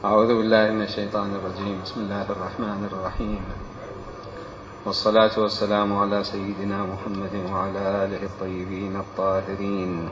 أعوذ بالله من الشيطان الرجيم. بسم الله الرحمن الرحيم، والصلاة والسلام على سيدنا محمد وعلى آله الطيبين الطاهرين.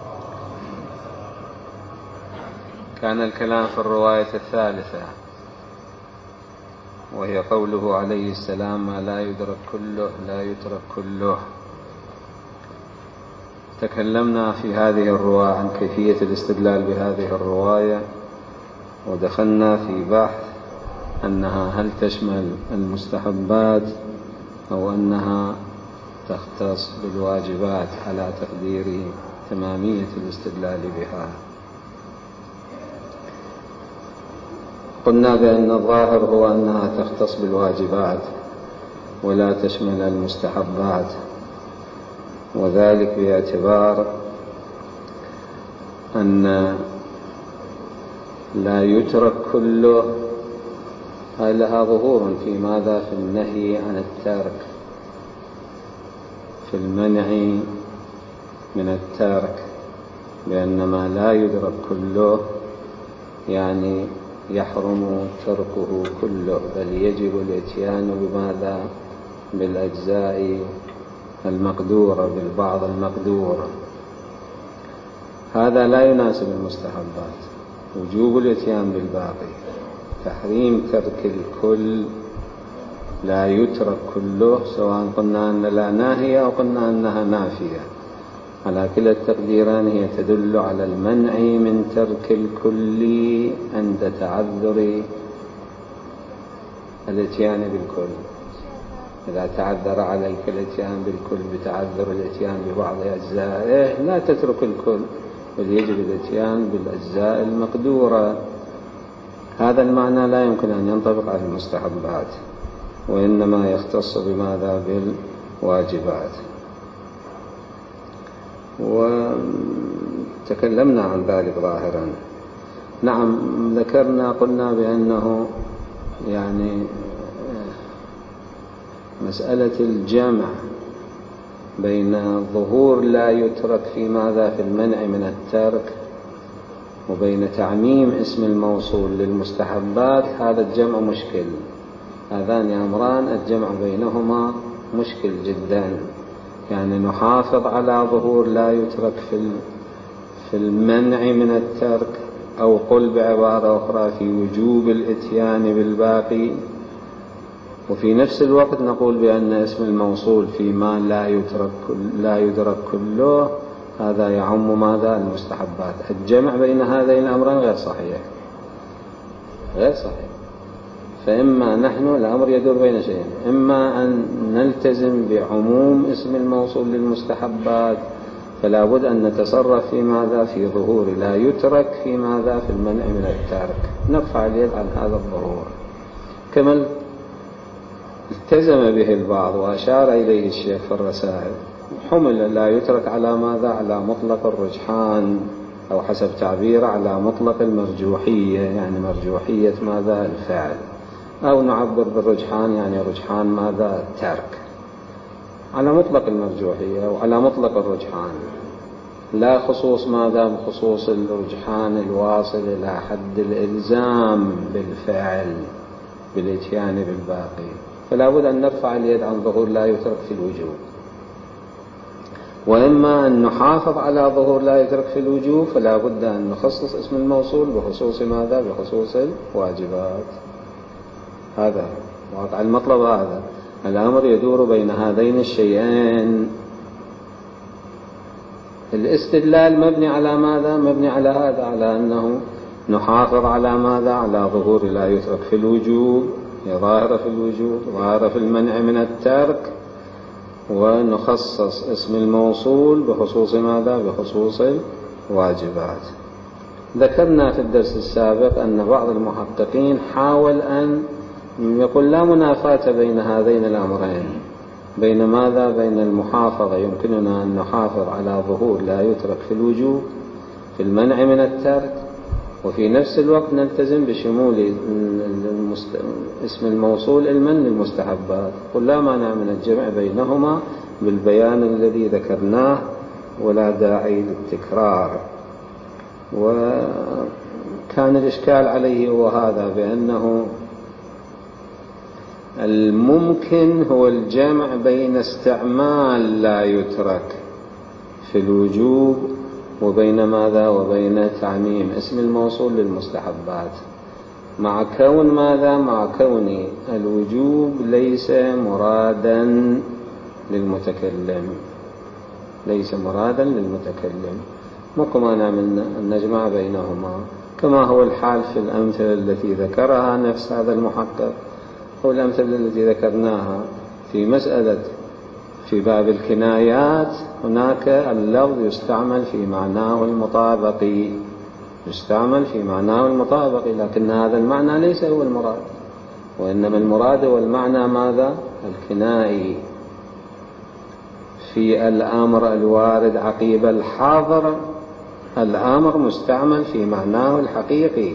كان الكلام في الرواية الثالثة، وهي قوله عليه السلام: ما لا يدرك كله لا يترك كله. تكلمنا في هذه الرواية عن كيفية الاستدلال بهذه الرواية، ودخلنا في بحث أنها هل تشمل المستحبات أو أنها تختص بالواجبات على تقدير تمامية الاستدلال بها. قلنا بأن الظاهر هو أنها تختص بالواجبات ولا تشمل المستحبات، وذلك باعتبار أن لا يترك كله لها ظهور في ماذا؟ في النهي عن الترك، في المنع من الترك، بأن ما لا يدرك كله يعني يحرم تركه كله، بل يجب الاتيان بماذا؟ بالأجزاء المقدورة، بالبعض المقدور. هذا لا يناسب المستحبات، وجوب الاتيان بالباقي. تحريم ترك الكل، لا يترك كله، سواء قلنا أن لا ناهية أو قلنا أنها نافية، على كلا التقديران هي تدل على المنع من ترك الكل عند تعذر الاتيان بالكل. إذا تعذر عليك الاتيان بالكل بتعذر الاتيان ببعض أجزائه لا تترك الكل، بل يجب الاتيان بالأجزاء المقدورة. هذا المعنى لا يمكن أن ينطبق على المستحبات، وإنما يختص بماذا؟ بالواجبات. وتكلمنا عن ذلك ظاهرا. نعم، ذكرنا قلنا بأنه يعني مسألة الجمع بين ظهور لا يترك في ماذا؟ في المنع من الترك، وبين تعميم اسم الموصول للمستحبات، هذا الجمع مشكل. هذان أمران الجمع بينهما مشكل جدا. يعني نحافظ على ظهور لا يترك في المنع من الترك، أو قل بعبارة أخرى في وجوب الاتيان بالباقي، وفي نفس الوقت نقول بأن اسم الموصول فيما لا يدرك كله هذا يعم ماذا؟ المستحبات. الجمع بين هذين الأمرين غير صحيح، غير صحيح. فإما نحن الأمر يدور بين شيئين: إما أن نلتزم بعموم اسم الموصول للمستحبات، فلا بد أن نتصرف في ماذا؟ في ظهور لا يترك في ماذا؟ في المنع من الترك، نرفع اليد عن هذا الظهور، كما التزم به البعض وأشار إليه الشيخ في الرسائل. حمل لا يترك على ماذا؟ على مطلق الرجحان، أو حسب تعبير على مطلق المرجوحية، يعني مرجوحية ماذا؟ الفعل، أو نعبر بالرجحان يعني رجحان ماذا؟ الترك، على مطلق المرجوحية أو على مطلق الرجحان، لا خصوص ماذا؟ بخصوص الرجحان الواصل إلى حد الإلزام بالفعل بالاتيان بالباقي. فلا بد أن نرفع اليد عن ظهور لا يترك في الوجوب، وإما أن نحافظ على ظهور لا يترك في الوجوب، فلا بد أن نخصص اسم الموصول بخصوص ماذا؟ بخصوص الواجبات. هذا واقع المطلب. هذا الأمر يدور بين هذين الشيئين. الاستدلال مبني على ماذا؟ مبني على هذا، على أنه نحافظ على ماذا؟ على ظهور لا يترك في الوجوب، هي ظاهرة في الوجوب، ظاهرة في المنع من الترك، ونخصص اسم الموصول بخصوص ماذا؟ بخصوص الواجبات. ذكرنا في الدرس السابق أن بعض المحققين حاول أن يقول لا منافاة بين هذين الأمرين، بين ماذا؟ بين المحافظة، يمكننا أن نحافظ على ظهور لا يترك في الوجوب في المنع من الترك، وفي نفس الوقت نلتزم بشمول اسم الموصول المن للمستحبات. قل لا مانع من الجمع بينهما بالبيان الذي ذكرناه، ولا داعي للتكرار. كان الإشكال عليه هو هذا، بأنه الممكن هو الجمع بين استعمال لا يترك في الوجوب وبين ماذا؟ وبين تعميم اسم الموصول للمستحبات، مع كون ماذا؟ مع كون الوجوب ليس مرادا للمتكلم، ليس مرادا للمتكلم، ماكو مانع من أن نجمع بينهما، كما هو الحال في الأمثلة التي ذكرها نفس هذا المحقق، والأمثلة التي ذكرناها في مسألة في باب الكنايات. هناك اللفظ يستعمل في معناه المطابقي، يستعمل في معناه المطابقي، لكن هذا المعنى ليس هو المراد، وإنما المراد هو المعنى ماذا؟ الكنائي. في الأمر الوارد عقيب الحاضر، الأمر مستعمل في معناه الحقيقي،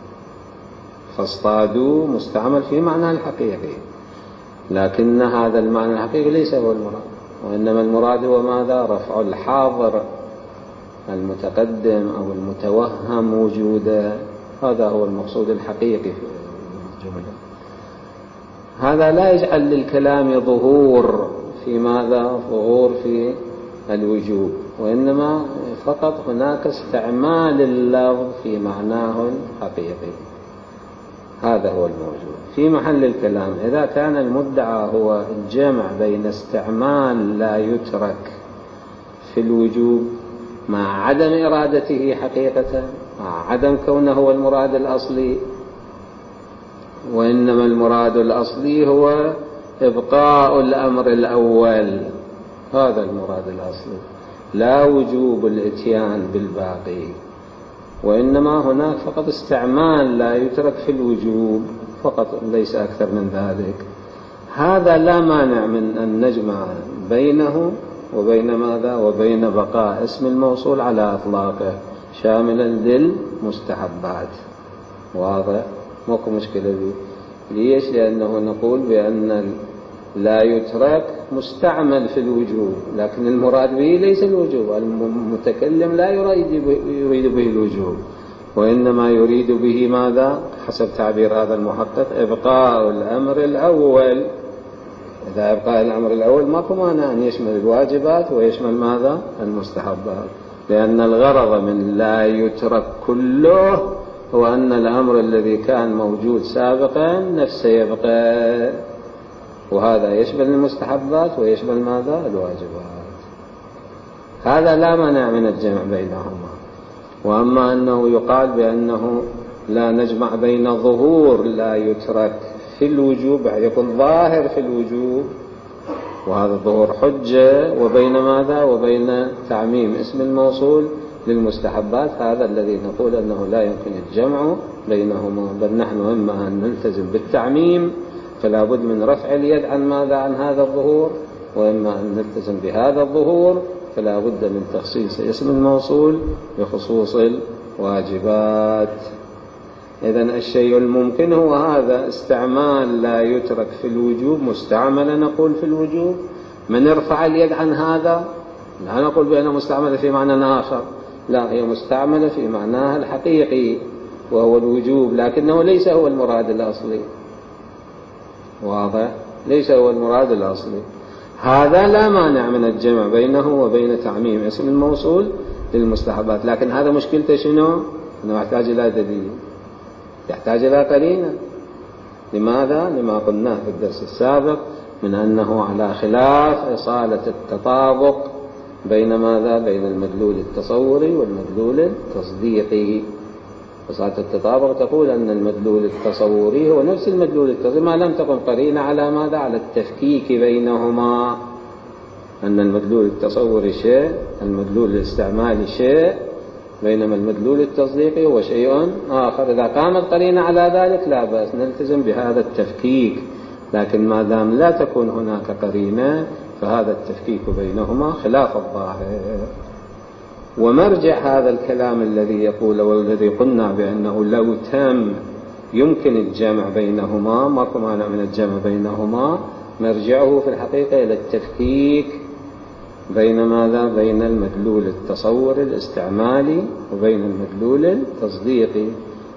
فاصطادوا مستعمل في معناه الحقيقي، لكن هذا المعنى الحقيقي ليس هو المراد، وإنما المراد هو ماذا؟ رفع الحاضر المتقدم أو المتوهم وجوده، هذا هو المقصود الحقيقي في الجملة. هذا لا يجعل للكلام ظهور في ماذا؟ ظهور في الوجوب، وإنما فقط هناك استعمال اللفظ في معناه الحقيقي، هذا هو الموجود في محل الكلام. إذا كان المدعى هو الجمع بين استعمال لا يترك في الوجوب مع عدم إرادته حقيقة، مع عدم كونه هو المراد الأصلي، وإنما المراد الأصلي هو إبقاء الأمر الأول، هذا المراد الأصلي، لا وجوب الإتيان بالباقي، وإنما هناك فقط استعمال لا يترك في الوجوب فقط، ليس أكثر من ذلك. هذا لا مانع من أن نجمع بينه وبين ماذا؟ وبين بقاء اسم الموصول على إطلاقه شاملا للمستحبات، واضح؟ ماكو مشكلة به. ليش؟ لأنه نقول بأن لا يترك مستعمل في الوجوب، لكن المراد به ليس الوجوب، المتكلم لا يريد به الوجوب، وإنما يريد به ماذا؟ حسب تعبير هذا المحقق إبقاء الأمر الأول. إذا أبقاء الأمر الأول ماكو مانع أن يشمل الواجبات ويشمل ماذا؟ المستحبات، لأن الغرض من لا يترك كله هو أن الأمر الذي كان موجود سابقا نفسه يبقى، وهذا يشمل المستحبات ويشمل ماذا؟ الواجبات. هذا لا مانع من الجمع بينهما. وأما أنه يقال بأنه لا نجمع بين ظهور لا يترك في الوجوب، يعني يكون ظاهر في الوجوب وهذا الظهور حجة، وبين ماذا؟ وبين تعميم اسم الموصول للمستحبات، هذا الذي نقول أنه لا يمكن الجمع بينهما، بل نحن إما أن نلتزم بالتعميم فلا بد من رفع اليد عن ماذا؟ عن هذا الظهور، وإما أن نلتزم بهذا الظهور فلا بد من تخصيص اسم الموصول بخصوص الواجبات. إذن الشيء الممكن هو هذا، استعمال لا يترك في الوجوب مستعمل نقول في الوجوب، من يرفع اليد عن هذا لا نقول بأنه مستعمل في معنى آخر، لا، هي مستعملة في معناها الحقيقي وهو الوجوب، لكنه ليس هو المراد الأصلي، واضح؟ ليس هو المراد الأصلي. هذا لا مانع من الجمع بينه وبين تعميم اسم الموصول للمستحبات، لكن هذا مشكلته شنو؟ أنه يحتاج إلى دليل، يحتاج إلى قرينة. لماذا؟ لما قلناه في الدرس السابق من أنه على خلاف إصالة التطابق بين ماذا؟ بين المدلول التصوري والمدلول التصديقي. إصالة التطابق تقول أن المدلول التصوري هو نفس المدلول التصديقي ما لم تكن قرينة على ماذا؟ على التفكيك بينهما، أن المدلول التصوري شيء، المدلول الاستعمالي شيء، بينما المدلول التصديقي هو شيء آخر. إذا قامت قرينة على ذلك لا بأس، نلتزم بهذا التفكيك، لكن ما دام لا تكون هناك قرينة فهذا التفكيك بينهما خلاف الظاهر. ومرجع هذا الكلام الذي يقول والذي قلنا بأنه لو تم يمكن الجمع بينهما، ماكو مانع من الجمع بينهما، مرجعه في الحقيقة إلى التفكيك بين ماذا؟ بين المدلول التصوري الاستعمالي وبين المدلول التصديقي.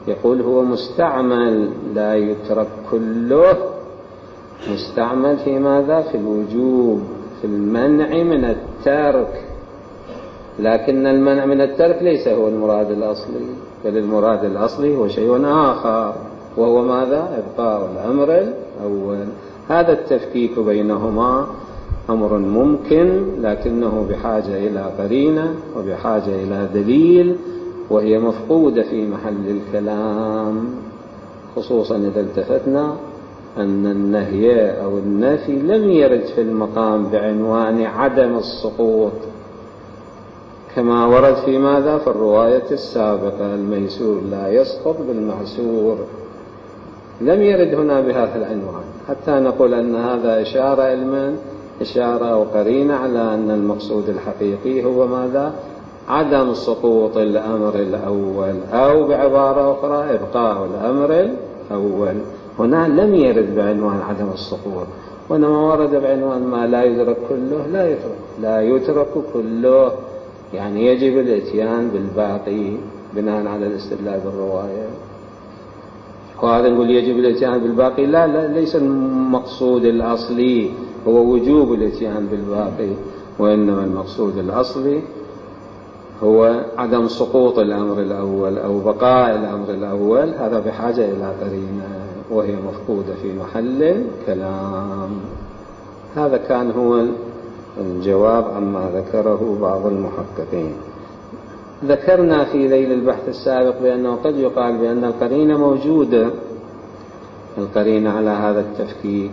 يقول هو مستعمل لا يترك كله، مستعمل في ماذا؟ في الوجوب، في المنع من الترك، لكن المنع من الترك ليس هو المراد الأصلي، بل المراد الأصلي هو شيء آخر، وهو ماذا؟ إبقاء الأمر الأول. هذا التفكيك بينهما أمر ممكن، لكنه بحاجة إلى قرينة وبحاجة إلى دليل، وهي مفقودة في محل الكلام، خصوصا إذا التفتنا أن النهي أو النفي لم يرد في المقام بعنوان عدم السقوط، كما ورد في ماذا؟ في الرواية السابقة: الميسور لا يسقط بالمعسور. لم يرد هنا بهذا العنوان، حتى نقول أن هذا إشارة أو قرينة على أن المقصود الحقيقي هو ماذا؟ عدم سقوط الأمر الأول، أو بعبارة أخرى إبقاء الأمر الأول. هنا لم يرد بعنوان عدم السقوط، وإنما ورد بعنوان ما لا يدرك كله لا يترك كله، يعني يجب الاتيان بالباقي بناء على الاستدلال بالرواية. وهذا نقول يجب الاتيان بالباقي، لا ليس المقصود الأصلي هو وجوب الاتيان بالباقي، وإنما المقصود الأصلي هو عدم سقوط الأمر الأول أو بقاء الأمر الأول. هذا بحاجة إلى قرينة، وهي مفقودة في محل كلام. هذا كان هو الجواب عما ذكره بعض المحققين. ذكرنا في ذيل البحث السابق بأنه قد يقال بأن القرينة موجودة، القرينة على هذا التفكيك،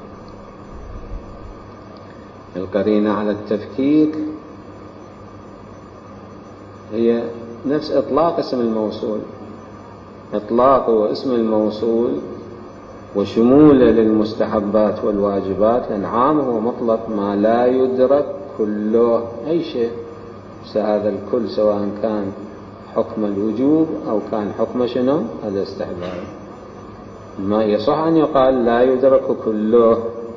القرينة على التفكيك هي نفس إطلاق اسم الموصول، إطلاق اسم الموصول وشموله للمستحبات والواجبات، لأن عام هو مطلق ما لا يدرك كله، أي شيء، هذا الكل سواء كان حكم الوجوب أو كان حكم شنو؟ الاستحباب. ما يصح أن يقال لا يدرك كله،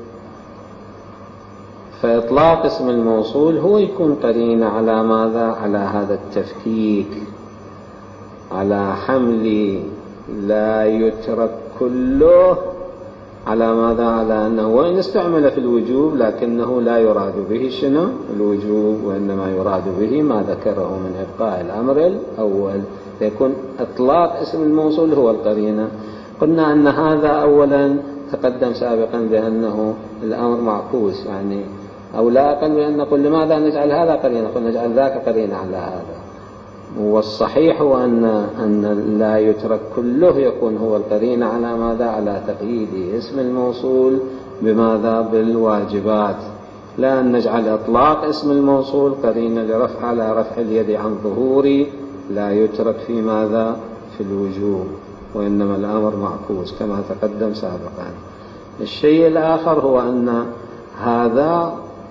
فإطلاق اسم الموصول هو يكون قرينة على ماذا؟ على هذا التفكيك، على حمل لا يترك كله على ماذا؟ على أنه وإن استعمل في الوجوب لكنه لا يراد به شنو؟ الوجوب، وإنما يراد به ما ذكره من إبقاء الأمر الأول، فيكون إطلاق اسم الموصول هو القرينة. قلنا أن هذا أولا تقدم سابقا بأنه الأمر معكوس، يعني أو لا أقل بأن نقول لماذا نجعل هذا قرينة؟ قل نجعل ذاك قرينة على هذا. والصحيح هو أن لا يترك كله يكون هو القرينة على ماذا؟ على تقييد اسم الموصول بماذا؟ بالواجبات، لا أن نجعل إطلاق اسم الموصول قرينة على رفع اليد عن ظهور لا يترك في ماذا؟ في الوجوب، وإنما الأمر معكوس كما تقدم سابقا. الشيء الآخر هو أن هذا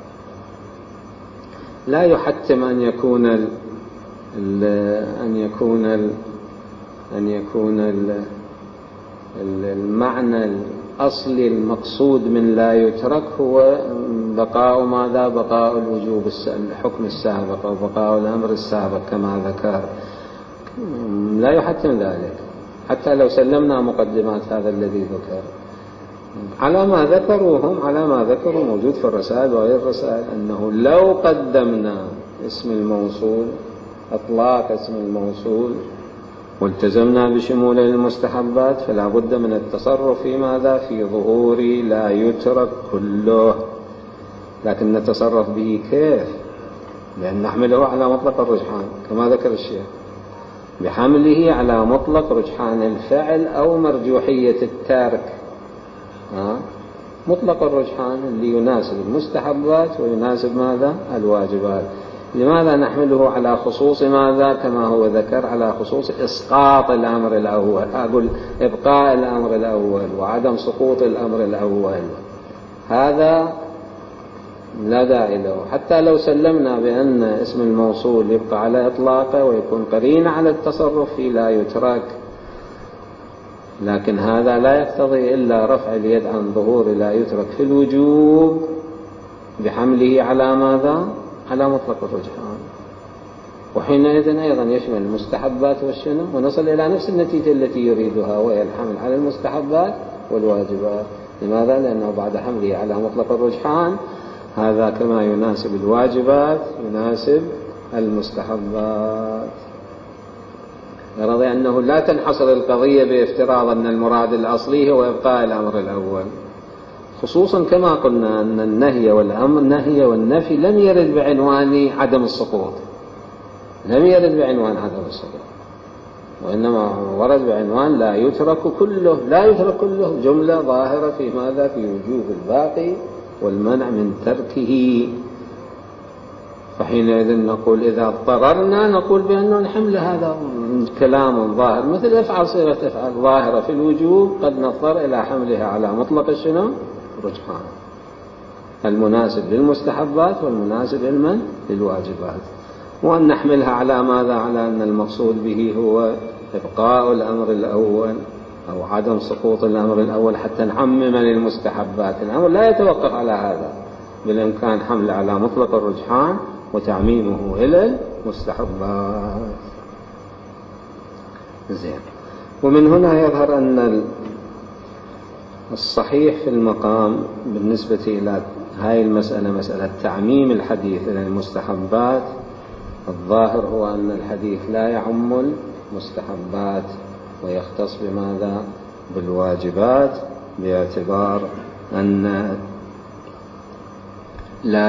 لا يحتم أن يكون المعنى الأصلي المقصود من لا يترك هو بقاء ماذا؟ بقاء الوجوب الحكم السابق أو بقاء الأمر السابق كما ذكر، لا يحتم ذلك، حتى لو سلمنا مقدمات هذا الذي ذكر على ما ذكروا هم، على ما ذكروا موجود في الرسائل وغير الرسائل، أنه لو قدمنا اسم الموصول، إطلاق اسم الموصول، والتزمنا بشمول المستحبات، فلا بد من التصرف في ماذا؟ في ظهور لا يترك كله. لكن نتصرف به كيف؟ بأن نحمله على مطلق الرجحان كما ذكر الشيخ، بحمله على مطلق رجحان الفعل أو مرجوحية التارك، مطلق الرجحان اللي يناسب المستحبات ويناسب ماذا؟ الواجبات. لماذا نحمله على خصوص ماذا؟ كما هو ذكر على خصوص إسقاط الأمر الأول، أقول إبقاء الأمر الأول وعدم سقوط الأمر الأول، هذا لا داعي له. حتى لو سلمنا بأن اسم الموصول يبقى على إطلاقه ويكون قرين على التصرف في لا يترك، لكن هذا لا يقتضي إلا رفع اليد عن ظهور لا يترك في الوجوب بحمله على ماذا؟ على مطلق الرجحان. وحينئذ أيضا يشمل المستحبات والشنو، ونصل إلى نفس النتيجة التي يريدها، وهي الحمل على المستحبات والواجبات. لماذا؟ لأنه بعد حمله على مطلق الرجحان هذا كما يناسب الواجبات يناسب المستحبات. يرضي أنه لا تنحصر القضية بافتراض أن المراد الأصلي هو إبقاء الأمر الأول، خصوصا كما قلنا أن النهي والأمر النهي والنفي لم يرد بعنوان عدم السقوط، لم يرد بعنوان عدم السقوط، وإنما ورد بعنوان لا يترك كله، لا يترك كله جملة ظاهرة في ماذا؟ في وجوب الباقي والمنع من تركه. فحينئذ نقول إذا اضطررنا نقول بأنه الحمل هذا كلام ظاهر، مثل افعل صيغة افعل ظاهرة في الوجوب، قد نضطر إلى حملها على مطلق الشنو؟ رجحان، المناسب للمستحبات والمناسب للواجبات، وأن نحملها على ماذا؟ على أن المقصود به هو إبقاء الأمر الأول أو عدم سقوط الأمر الأول حتى نعمم للمستحبات. الأمر لا يتوقف على هذا، بالإمكان حمل على مطلق الرجحان وتعميمه إلى المستحبات. زين. ومن هنا يظهر أن الصحيح في المقام بالنسبة إلى هاي المسألة، مسألة تعميم الحديث إلى المستحبات، الظاهر هو أن الحديث لا يعم المستحبات ويختص بماذا؟ بالواجبات، باعتبار أن لا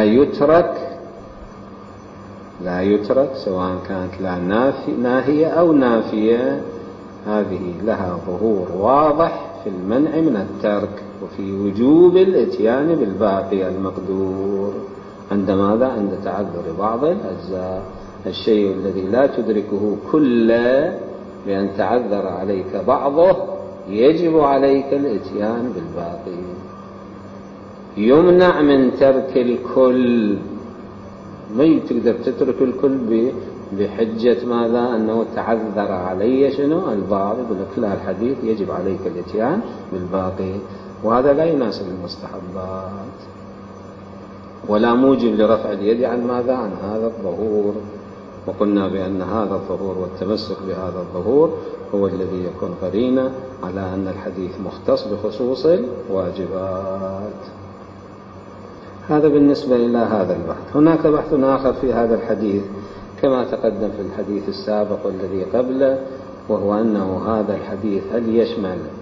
يترك سواء كانت لا ناهية أو نافية، هذه لها ظهور واضح في المنع من الترك وفي وجوب الاتيان بالباقي المقدور. عند ماذا؟ عند تعذر بعض الأجزاء. الشيء الذي لا تدركه كله بأن تعذر عليك بعضه يجب عليك الاتيان بالباقي. يمنع من ترك الكل، ما تقدر تترك الكل بحجة ماذا؟ أنه تعذر علي شنو؟ البعض. يقول لك لا، الحديث يجب عليك الاتيان بالباقي، وهذا لا يناسب المستحبات، ولا موجب لرفع اليد عن ماذا؟ عن هذا الظهور. وقلنا بأن هذا الظهور والتمسك بهذا الظهور هو الذي يكون قرينة على أن الحديث مختص بخصوص الواجبات. هذا بالنسبة إلى هذا البحث. هناك بحث آخر في هذا الحديث كما تقدم في الحديث السابق والذي قبله، وهو أنه هذا الحديث هل يشمل